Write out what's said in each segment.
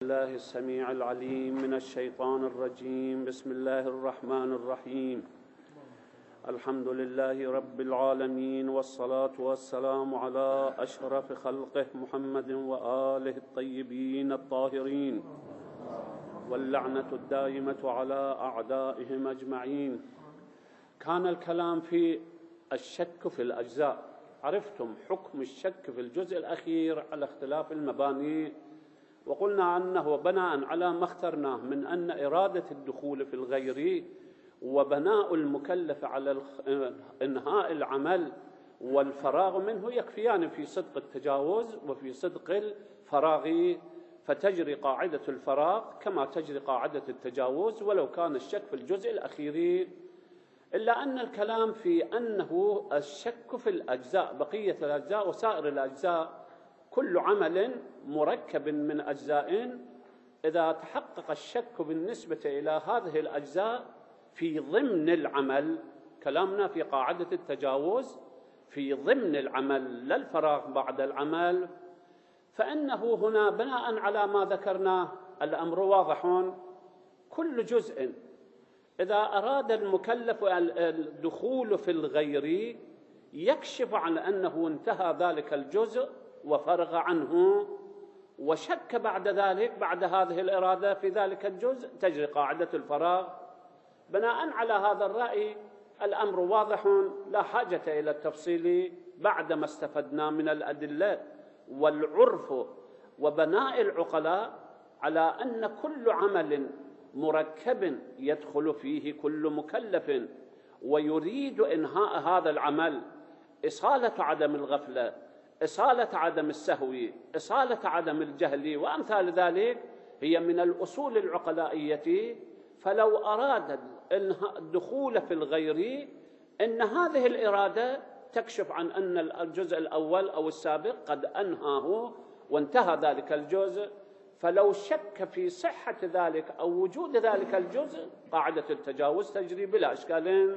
بالله السميع العليم من الشيطان الرجيم. بسم الله الرحمن الرحيم. الحمد لله رب العالمين، والصلاة والسلام على أشرف خلقه محمد وآله الطيبين الطاهرين، واللعنة الدائمة على أعدائهم أجمعين. كان الكلام في الشك في الأجزاء. عرفتم حكم الشك في الجزء الأخير على اختلاف المباني، وقلنا أنه بناء على ما اخترناه من أن إرادة الدخول في الغير وبناء المكلف على إنهاء العمل والفراغ منه يكفيان في صدق التجاوز وفي صدق الفراغ، فتجري قاعدة الفراغ كما تجري قاعدة التجاوز ولو كان الشك في الجزء الأخير. إلا أن الكلام في أنه الشك في الأجزاء، بقية الأجزاء وسائر الأجزاء، كل عمل مركب من أجزاء، إذا تحقق الشك بالنسبة إلى هذه الأجزاء في ضمن العمل، كلامنا في قاعدة التجاوز في ضمن العمل لا الفراغ بعد العمل، فإنه هنا بناء على ما ذكرناه الأمر واضح. كل جزء إذا أراد المكلف الدخول في الغير يكشف عن أنه انتهى ذلك الجزء وفرغ عنه، وشك بعد ذلك بعد هذه الإرادة في ذلك الجزء، تجري قاعدة الفراغ. بناء على هذا الرأي الأمر واضح، لا حاجة إلى التفصيل بعدما استفدنا من الأدلة والعرف وبناء العقلاء على أن كل عمل مركب يدخل فيه كل مكلف ويريد إنهاء هذا العمل، إصالة عدم الغفلة، إصالة عدم السهو، إصالة عدم الجهل وأمثال ذلك، هي من الأصول العقلائية. فلو أراد الدخول في الغير إن هذه الإرادة تكشف عن أن الجزء الأول أو السابق قد أنهاه وانتهى ذلك الجزء، فلو شك في صحة ذلك أو وجود ذلك الجزء قاعدة التجاوز تجري بلا إشكال.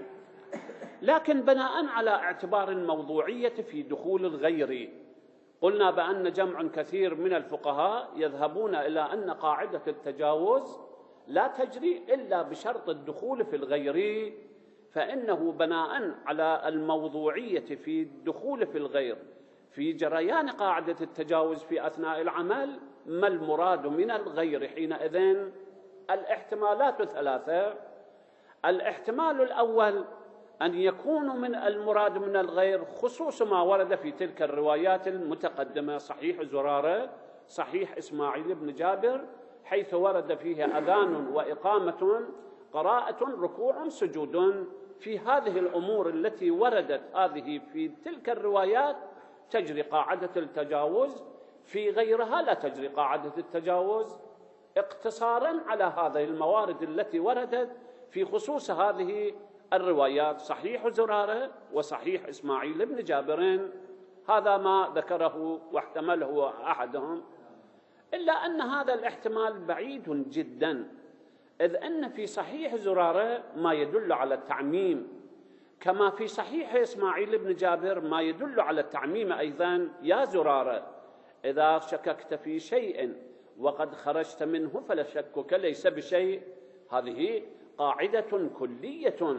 لكن بناء على اعتبار الموضوعية في دخول الغير، قلنا بأن جمع كثير من الفقهاء يذهبون إلى أن قاعدة التجاوز لا تجري إلا بشرط الدخول في الغير، فإنه بناء على الموضوعية في الدخول في الغير في جريان قاعدة التجاوز في أثناء العمل، ما المراد من الغير حينئذ؟ الاحتمالات ثلاثة. الاحتمال الأول أن يكون من المراد من الغير خصوص ما ورد في تلك الروايات المتقدمة، صحيح زرارة، صحيح إسماعيل بن جابر، حيث ورد فيه أذان وإقامة، قراءة، ركوع، سجود. في هذه الأمور التي وردت هذه في تلك الروايات تجري قاعدة التجاوز، في غيرها لا تجري قاعدة التجاوز، اقتصارا على هذه الموارد التي وردت في خصوص هذه الروايات، صحيح زرارة وصحيح إسماعيل بن جابر. هذا ما ذكره واحتمله أحدهم. إلا أن هذا الاحتمال بعيد جدا، إذ أن في صحيح زرارة ما يدل على التعميم، كما في صحيح إسماعيل بن جابر ما يدل على التعميم أيضا. يا زرارة، إذا شككت في شيء وقد خرجت منه فلا شكك ليس بشيء. هذه قاعدة كلية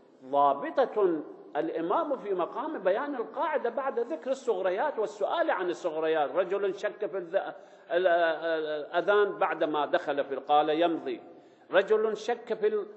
ضابطة، الإمام في مقام بيان القاعدة بعد ذكر الصغريات والسؤال عن الصغريات. رجل شك في الأذان بعدما دخل في قال يمضي، رجل شك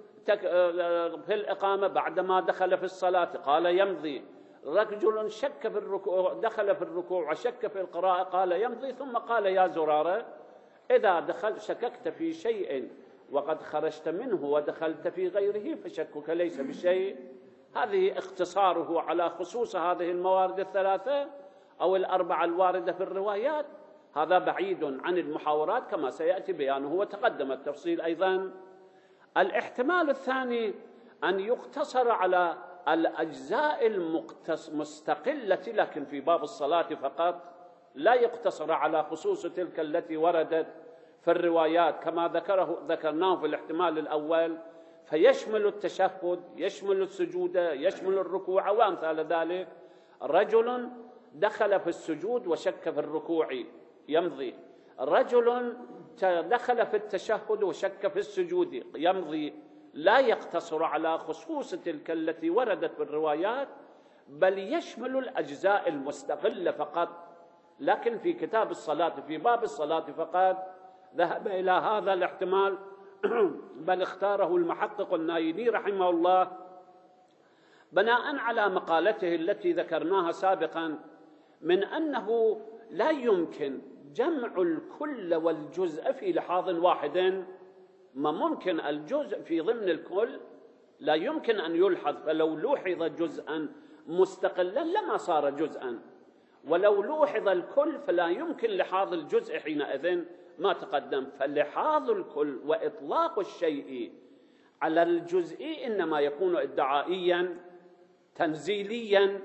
في الإقامة بعدما دخل في الصلاة قال يمضي، رجل شك في الركوع دخل في الركوع وشك في القراءة قال يمضي، ثم قال يا زرارة إذا شككت في شيء وقد خرجت منه ودخلت في غيره فشكك ليس بشيء. هذه اختصاره على خصوص هذه الموارد الثلاثة أو الأربعة الواردة في الروايات. هذا بعيد عن المحاورات كما سيأتي بيانه وتقدم التفصيل أيضا. الاحتمال الثاني أن يقتصر على الأجزاء المستقلة، لكن في باب الصلاة فقط، لا يقتصر على خصوص تلك التي وردت في الروايات كما ذكرناه في الاحتمال الأول، فيشمل التشهد، يشمل السجود، يشمل الركوع وأمثال ذلك. رجل دخل في السجود وشك في الركوع يمضي، رجل دخل في التشهد وشك في السجود يمضي، لا يقتصر على خصوص تلك التي وردت بالروايات، بل يشمل الأجزاء المستقلة فقط. لكن في كتاب الصلاة في باب الصلاة فقط ذهب إلى هذا الاحتمال، بل اختاره المحقق النايني رحمه الله بناء على مقالته التي ذكرناها سابقا من أنه لا يمكن جمع الكل والجزء في لحاظ واحد. ما ممكن الجزء في ضمن الكل لا يمكن أن يلحظ، فلو لوحظ جزءا مستقلا لما صار جزءا، ولو لوحظ الكل فلا يمكن لحاظ الجزء حينئذ ما تقدم. فلحاظ الكل وإطلاق الشيء على الجزء إنما يكون ادعائيا تنزيليا،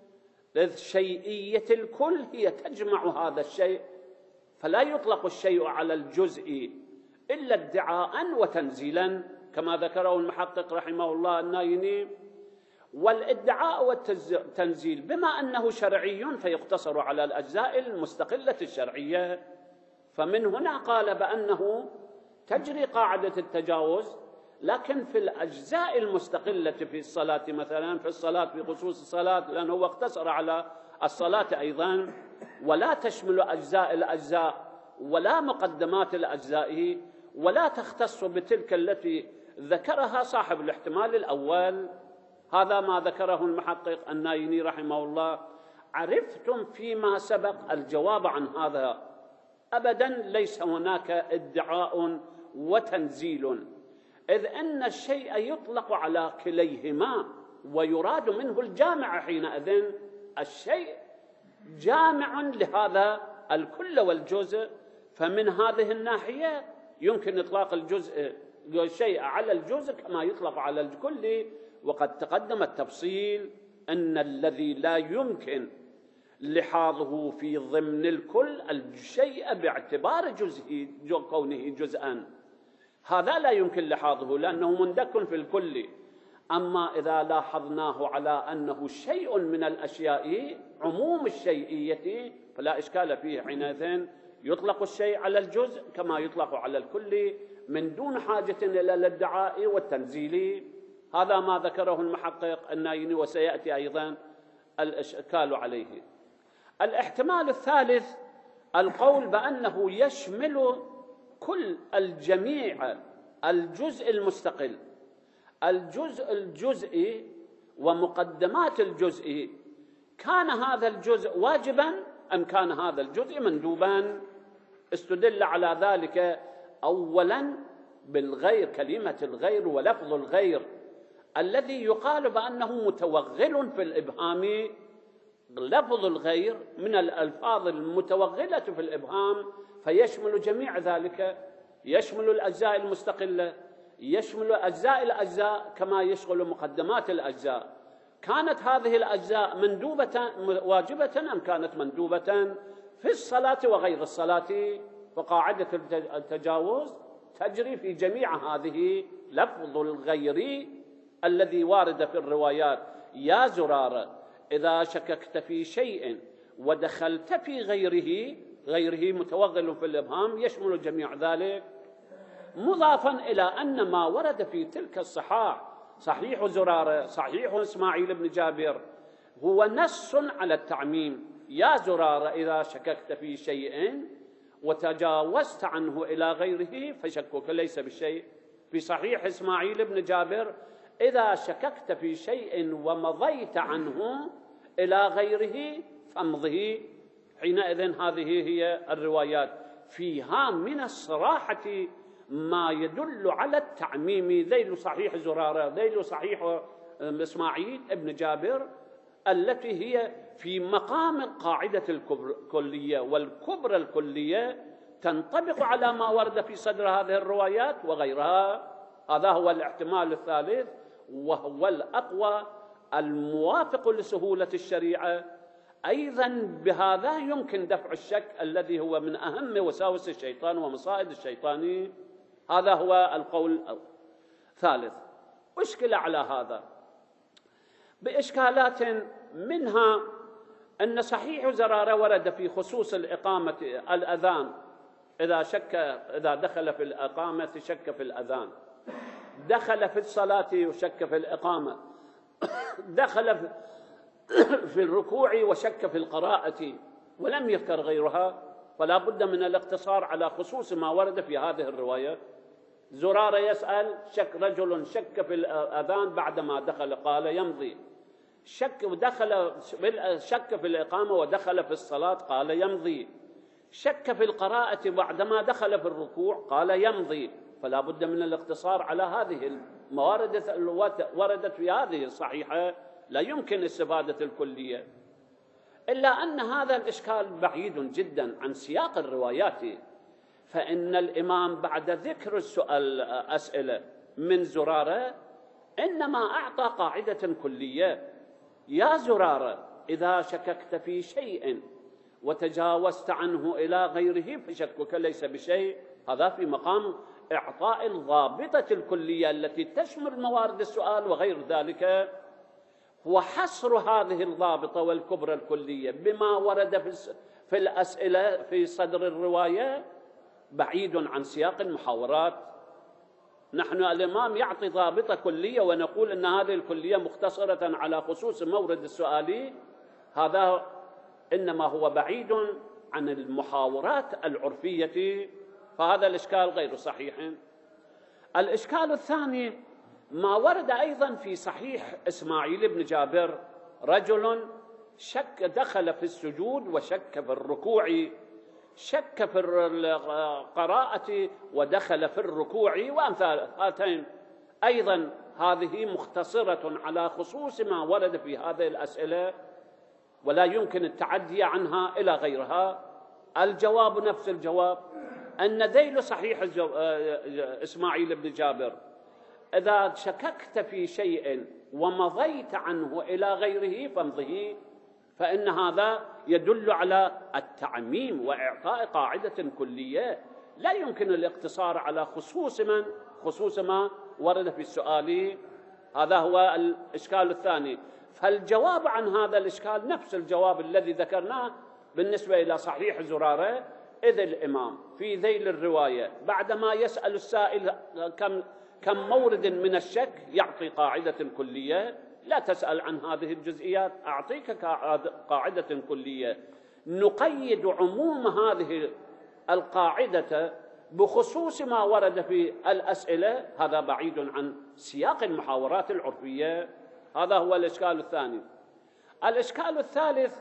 إذ شيئية الكل هي تجمع هذا الشيء، فلا يطلق الشيء على الجزء إلا ادعاء وتنزيلا كما ذكره المحقق رحمه الله النايني. والادعاء والتنزيل بما أنه شرعي فيقتصر على الأجزاء المستقلة الشرعية، فمن هنا قال بأنه تجري قاعدة التجاوز. لكن في الأجزاء المستقلة في الصلاة مثلا، في الصلاة في خصوص الصلاة لأنه هو اقتصر على الصلاة أيضا، ولا تشمل أجزاء الأجزاء ولا مقدمات الأجزاء، ولا تختص بتلك التي ذكرها صاحب الاحتمال الأول. هذا ما ذكره المحقق النايني رحمه الله. عرفتم فيما سبق الجواب عن هذا. أبدا ليس هناك ادعاء وتنزيل، إذ أن الشيء يطلق على كليهما ويراد منه الجامع حينئذ. الشيء جامع لهذا الكل والجزء، فمن هذه الناحية يمكن إطلاق الشيء على الجزء كما يطلق على الكل. وقد تقدم التفصيل أن الذي لا يمكن لحاظه في ضمن الكل الشيء باعتبار جزئه كونه جزءا، هذا لا يمكن لحاظه لأنه مندك في الكل. أما إذا لاحظناه على أنه شيء من الأشياء عموم الشيئية فلا إشكال فيه، حينئذ يطلق الشيء على الجزء كما يطلق على الكل من دون حاجة إلى الادعاء والتنزيل. هذا ما ذكره المحقق النايني، وسيأتي أيضا الإشكال عليه. الاحتمال الثالث القول بأنه يشمل كل الجميع الجزء المستقل، الجزء الجزئي ومقدمات الجزء. كان هذا الجزء واجبا أم كان هذا الجزء مندوبا؟ استدل على ذلك أولا بالغير، كلمة الغير ولفظ الغير الذي يقال بأنه متوغل في الإبهام. لفظ الغير من الألفاظ المتوغلة في الإبهام، فيشمل جميع ذلك، يشمل الأجزاء المستقلة، يشمل أجزاء الأجزاء كما يشغل مقدمات الأجزاء. كانت هذه الأجزاء مندوبة واجبة أم كانت مندوبة في الصلاة وغير الصلاة؟ فقاعدة التجاوز تجري في جميع هذه. لفظ الغير الذي وارد في الروايات: يا زرارة إذا شككت في شيء ودخلت في غيره متوغل في الإبهام، يشمل جميع ذلك، مضافا إلى أن ما ورد في تلك الصحاح، صحيح زرارة، صحيح إسماعيل بن جابر، هو نص على التعميم. يا زرارة إذا شككت في شيء وتجاوزت عنه إلى غيره فشكك ليس بشيء. في صحيح إسماعيل بن جابر: إذا شككت في شيء ومضيت عنه إلى غيره فامضه. حينئذ هذه هي الروايات، فيها من الصراحة ما يدل على التعميم. ذيل صحيح زرارة، ذيل صحيح إسماعيل بن جابر، التي هي في مقام القاعدة الكلية، والكبرى الكلية تنطبق على ما ورد في صدر هذه الروايات وغيرها. هذا هو الاحتمال الثالث، وهو الأقوى الموافق لسهولة الشريعة. أيضا بهذا يمكن دفع الشك الذي هو من أهم وساوس الشيطان ومصائد الشيطان. هذا هو القول الثالث. أشكل على هذا بإشكالات، منها أن صحيح زرارة ورد في خصوص الإقامة الأذان إذا دخل في الإقامة شك في الأذان، دخل في الصلاة وشك في الإقامة، دخل في الركوع وشك في القراءة ولم يذكر غيرها، فلا بد من الاقتصار على خصوص ما ورد في هذه الرواية. زرارة يسأل رجل شك في الأذان بعدما دخل قال يمضي، شك في الإقامة ودخل في الصلاة قال يمضي، شك في القراءة بعدما دخل في الركوع قال يمضي. فلا بد من الاقتصار على هذه الموارد التي وردت في هذه الصحيحة، لا يمكن استفادة الكلية. إلا أن هذا الإشكال بعيد جدا عن سياق الروايات، فإن الإمام بعد ذكر الأسئلة من زرارة إنما أعطى قاعدة كلية: يا زرارة، إذا شككت في شيء وتجاوزت عنه إلى غيره فشكك ليس بشيء. هذا في مقام إعطاء الضابطة الكلية التي تشمل موارد السؤال وغير ذلك، وحصر هذه الضابطة والكبرى الكلية بما ورد في الأسئلة في صدر الرواية بعيد عن سياق المحاورات. نحن الإمام يعطي ضابطة كلية ونقول أن هذه الكلية مختصرة على خصوص مورد السؤال، هذا إنما هو بعيد عن المحاورات العرفية، فهذا الإشكال غير صحيح. الإشكال الثاني ما ورد أيضا في صحيح إسماعيل بن جابر: رجل دخل في السجود وشك في الركوع، شك في القراءة ودخل في الركوع وأمثال هاتين. أيضا هذه مختصرة على خصوص ما ورد في هذه الأسئلة ولا يمكن التعدي عنها إلى غيرها. الجواب نفس الجواب، أن ذيل صحيح إسماعيل بن جابر: إذا شككت في شيء ومضيت عنه إلى غيره فامضه، فإن هذا يدل على التعميم وإعطاء قاعدة كلية، لا يمكن الاقتصار على خصوص ما ورد في السؤال. هذا هو الإشكال الثاني. فالجواب عن هذا الإشكال نفس الجواب الذي ذكرناه بالنسبة إلى صحيح زرارة، إذ الإمام في ذيل الرواية بعدما يسأل السائل كم مورد من الشك يعطي قاعدة كلية: لا تسأل عن هذه الجزئيات، أعطيك قاعدة كلية. نقيد عموم هذه القاعدة بخصوص ما ورد في الأسئلة، هذا بعيد عن سياق المحاورات العرفية. هذا هو الإشكال الثاني. الإشكال الثالث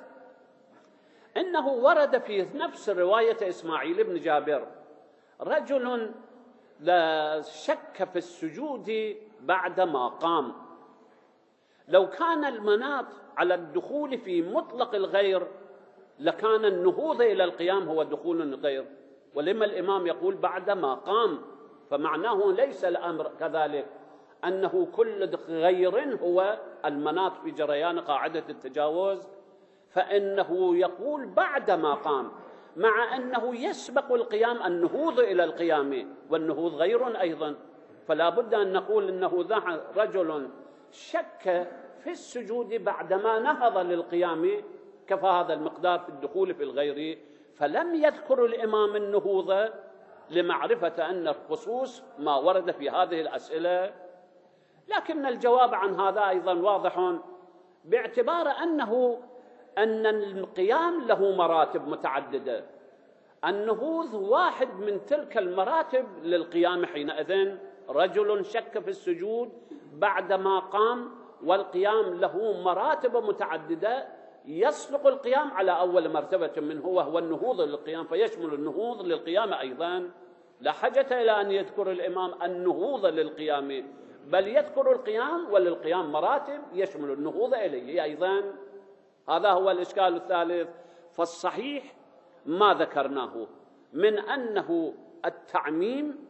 إنه ورد في نفس رواية إسماعيل بن جابر: رجل لا شك في السجود بعدما قام. لو كان المناط على الدخول في مطلق الغير لكان النهوض إلى القيام هو دخول الغير، ولما الإمام يقول بعدما قام؟ فمعناه ليس الأمر كذلك، أنه كل غير هو المناط في جريان قاعدة التجاوز، فإنه يقول بعدما قام، مع أنه يسبق القيام النهوض إلى القيام، والنهوض غير أيضا. فلا بد أن نقول إنه رجل شك في السجود بعدما نهض للقيام، كفى هذا المقدار في الدخول في الغير، فلم يذكر الإمام النهوض لمعرفة أن الخصوص ما ورد في هذه الأسئلة. لكن الجواب عن هذا أيضا واضح، باعتبار أن القيام له مراتب متعددة. النهوض واحد من تلك المراتب للقيام. حينئذ رجل شك في السجود بعدما قام، والقيام له مراتب متعددة، يسلق القيام على أول مرتبة منه وهو النهوض للقيام، فيشمل النهوض للقيام أيضا. لا حاجة إلى أن يذكر الإمام النهوض للقيام، بل يذكر القيام، وللقيام مراتب يشمل النهوض إليه أيضا. هذا هو الإشكال الثالث. فالصحيح ما ذكرناه من أنه التعميم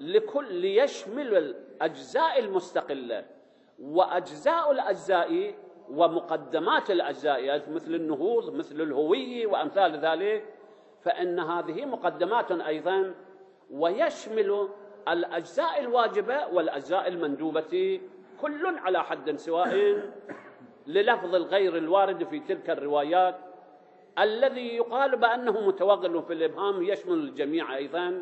ليشمل الأجزاء المستقلة وأجزاء الأجزاء ومقدمات الأجزاء، مثل النهوض مثل الهوية وأمثال ذلك، فإن هذه مقدمات أيضا، ويشمل الأجزاء الواجبة والأجزاء المندوبة كل على حد سواء للفظ الغير الوارد في تلك الروايات. الذي يقال بأنه متوغل في الإبهام يشمل الجميع أيضا.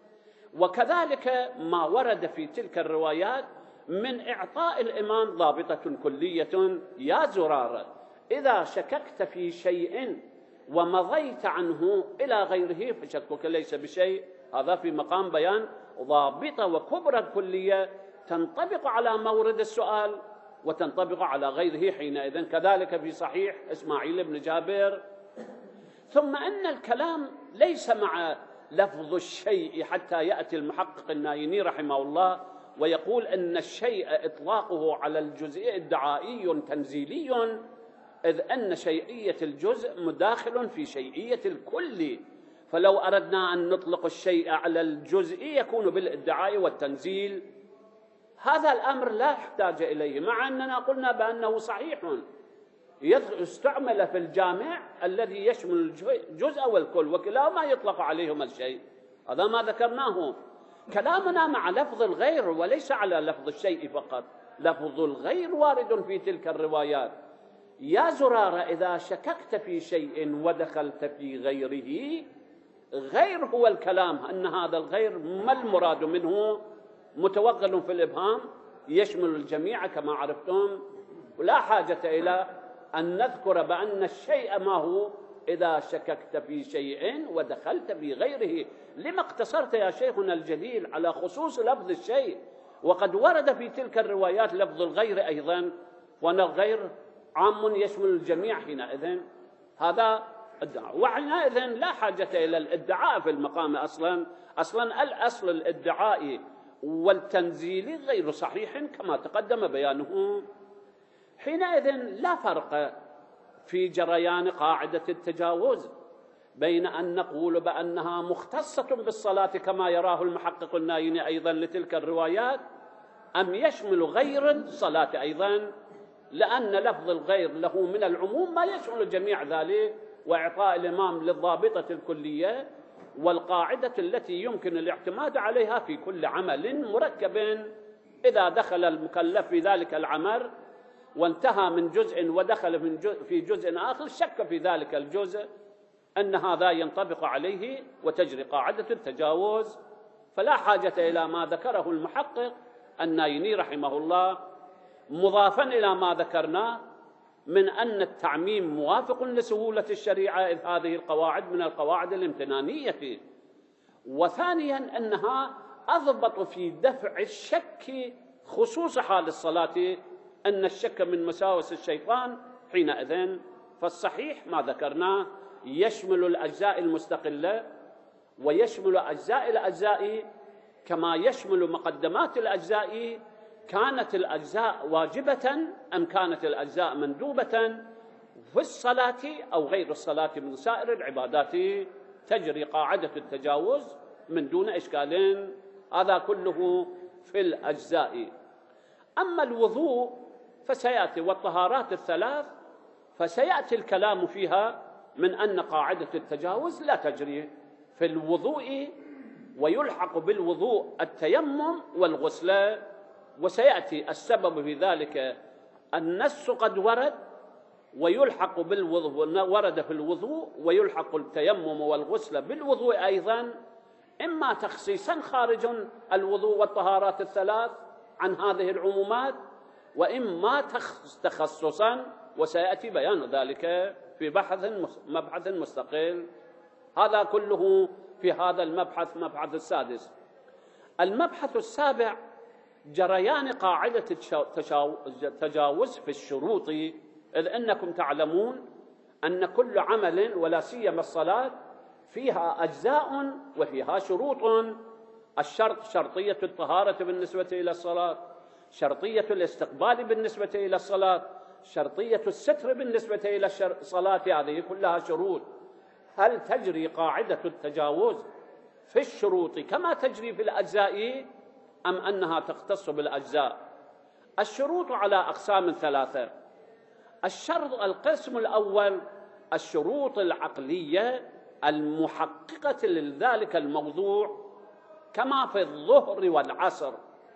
وكذلك ما ورد في تلك الروايات من إعطاء الإمام ضابطة كلية: يا زرارة إذا شككت في شيء ومضيت عنه إلى غيره فشكك ليس بشيء. هذا في مقام بيان ضابطة وكبرى كلية تنطبق على مورد السؤال وتنطبق على غيره حينئذ. كذلك في صحيح إسماعيل بن جابر. ثم أن الكلام ليس مع لفظ الشيء حتى يأتي المحقق النايني رحمه الله ويقول أن الشيء إطلاقه على الجزء ادعائي تنزيلي، إذ أن شيئية الجزء مداخل في شيئية الكل، فلو أردنا أن نطلق الشيء على الجزء يكون بالادعاء والتنزيل. هذا الأمر لا يحتاج إليه، مع أننا قلنا بأنه صحيح يستعمل في الجامع الذي يشمل الجزء والكل، وكلاهما يطلق عليهما الشيء. هذا ما ذكرناه. كلامنا مع لفظ الغير وليس على لفظ الشيء فقط. لفظ الغير وارد في تلك الروايات: يا زرارة إذا شككت في شيء ودخلت في غيره. غير هو الكلام، أن هذا الغير ما المراد منه؟ متوغل في الإبهام يشمل الجميع كما عرفتم، ولا حاجة إلى أن نذكر بأن الشيء ما هو إذا شككت في شيء ودخلت في غيره. لما اقتصرت يا شيخنا الجليل على خصوص لفظ الشيء وقد ورد في تلك الروايات لفظ الغير أيضا، وأن الغير عام يشمل الجميع حينئذ؟ هذا ادعاء، وحينئذ لا حاجة إلى الادعاء في المقام أصلا الأصل الادعاء والتنزيل غير صحيح كما تقدم بيانه. حينئذ لا فرق في جريان قاعدة التجاوز بين أن نقول بأنها مختصة بالصلاة كما يراه المحقق النايني أيضا لتلك الروايات، أم يشمل غير الصلاة أيضا، لأن لفظ الغير له من العموم ما يشمل جميع ذلك، وإعطاء الإمام للضابطة الكلية والقاعدة التي يمكن الاعتماد عليها في كل عمل مركب. إذا دخل المكلف في ذلك العمل وانتهى من جزء ودخل في جزء آخر شك في ذلك الجزء أن هذا ينطبق عليه وتجري قاعدة التجاوز. فلا حاجة إلى ما ذكره المحقق النايني رحمه الله، مضافا إلى ما ذكرنا من أن التعميم موافق لسهولة الشريعة، إذ هذه القواعد من القواعد الامتنانية. وثانيا أنها أضبط في دفع الشك خصوص حال الصلاة، أن الشك من مساوس الشيطان حينئذ. فالصحيح ما ذكرناه يشمل الأجزاء المستقلة ويشمل أجزاء الأجزاء كما يشمل مقدمات الأجزاء. كانت الأجزاء واجبة أم كانت الأجزاء مندوبة في الصلاة أو غير الصلاة من سائر العبادات، تجري قاعدة التجاوز من دون إشكال. هذا كله في الأجزاء. أما الوضوء فسيأتي، والطهارات الثلاث فسيأتي الكلام فيها من أن قاعدة التجاوز لا تجري في الوضوء، ويلحق بالوضوء التيمم والغسل. وسيأتي السبب في ذلك النص قد ورد ويلحق بالوضوء، ورد في الوضوء ويلحق التيمم والغسل بالوضوء أيضا، إما تخصيصا خارج الوضوء والطهارات الثلاث عن هذه العمومات، وإما تخصصا، وسيأتي بيان ذلك في مبحث مستقل. هذا كله في هذا المبحث، مبحث السادس. المبحث السابع جريان قاعدة التجاوز في الشروط، إذ أنكم تعلمون أن كل عمل ولا سيما الصلاة فيها أجزاء وفيها شروط. الشرط شرطية الطهارة بالنسبة إلى الصلاة، شرطية الاستقبال بالنسبة إلى الصلاة، شرطية الستر بالنسبة إلى الصلاة، هذه كلها شروط. هل تجري قاعدة التجاوز في الشروط كما تجري في الأجزاء أم أنها تختص بالأجزاء؟ الشروط على أقسام ثلاثة. القسم الأول الشروط العقلية المحققة لذلك الموضوع، كما في الظهر والعصر،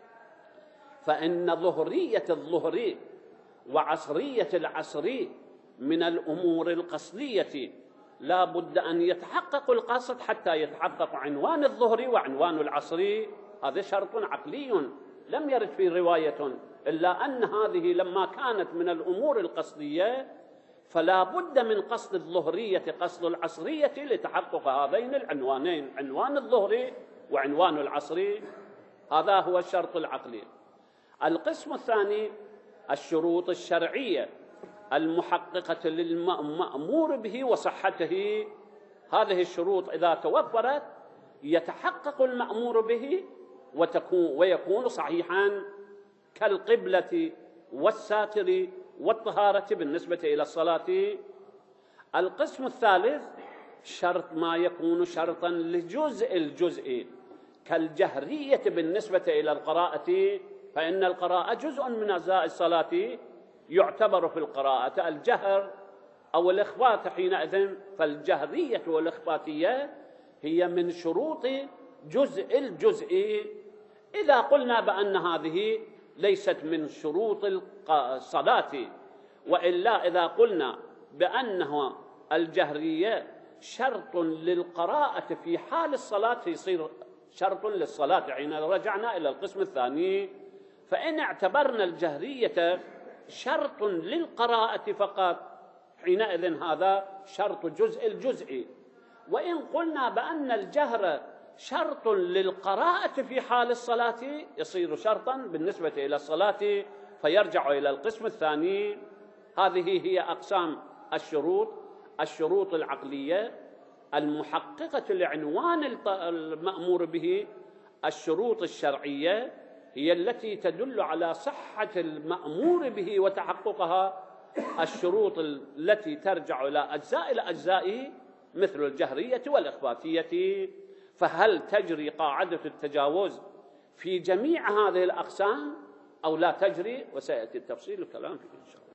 فإن ظهرية الظهر وعصرية العصر من الأمور القصدية لا بد أن يتحقق القصد حتى يتحقق عنوان الظهري وعنوان العصري. هذا شرط عقلي لم يرد في رواية، إلا أن هذه لما كانت من الأمور القصدية فلا بد من قصد الظهرية قصد العصرية لتحقق هذين العنوانين، عنوان الظهري وعنوان العصري. هذا هو الشرط العقلي. القسم الثاني الشروط الشرعية المحققة للمأمور به وصحته. هذه الشروط إذا توفرت يتحقق المأمور به ويكون صحيحا كالقبلة والساتر والطهارة بالنسبة إلى الصلاة. القسم الثالث شرط ما يكون شرطا لجزء الجزء كالجهرية بالنسبة إلى القراءة، فإن القراءة جزء من أجزاء الصلاة، يعتبر في القراءة الجهر أو الإخفات حينئذ، فالجهرية والإخفاتية هي من شروط جزء الجزء. إذا قلنا بأن هذه ليست من شروط الصلاة، وإلا إذا قلنا بأنها الجهرية شرط للقراءة في حال الصلاة يصير شرط للصلاة. حين رجعنا إلى القسم الثاني فإن اعتبرنا الجهرية شرط للقراءة فقط حينئذ هذا شرط جزء الجزء. وإن قلنا بأن الجهر شرط للقراءة في حال الصلاة يصير شرطا بالنسبة إلى الصلاة، فيرجع إلى القسم الثاني. هذه هي أقسام الشروط: الشروط العقلية المحققة لعنوان المأمور به، الشروط الشرعية هي التي تدل على صحة المأمور به وتحققها، الشروط التي ترجع إلى أجزاء مثل الجهرية والإخفاتية. فهل تجري قاعدة التجاوز في جميع هذه الأقسام أو لا تجري؟ وسيأتي التفصيل الكلام فيه إن شاء الله.